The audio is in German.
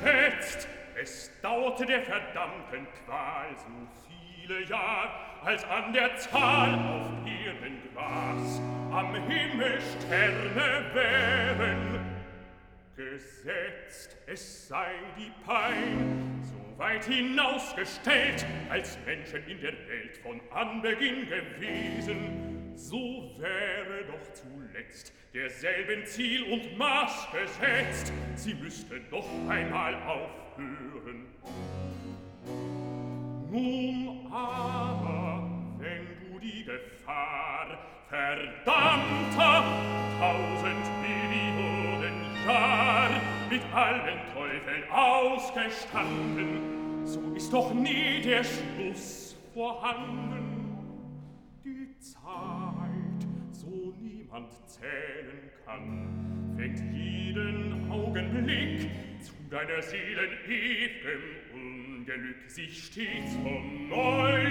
gesetzt. Es dauerte der verdammten Qual so viele Jahr, als an der Zahl auf Erden Gras am Himmel Sterne wären. Gesetzt, es sei die Pein so weit hinausgestellt, als Menschen in der Welt von Anbeginn gewesen, so wäre doch zuletzt derselben Ziel und Maß gesetzt, sie müsste doch einmal aufhören. Nun aber, wenn du die Gefahr verdammter 1000 Millionen Jahr mit allen Teufeln ausgestanden, so ist doch nie der Schluss vorhanden. Die Zeit, so niemand zählen kann, fängt jeden Augenblick zu deiner Seelen ewigem Unglück sich stets von neu